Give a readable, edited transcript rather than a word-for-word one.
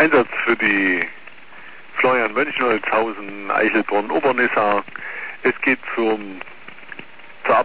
Einsatz für die Florian Mönchholzhausen, Eichelborn, Obernissau. Es geht zum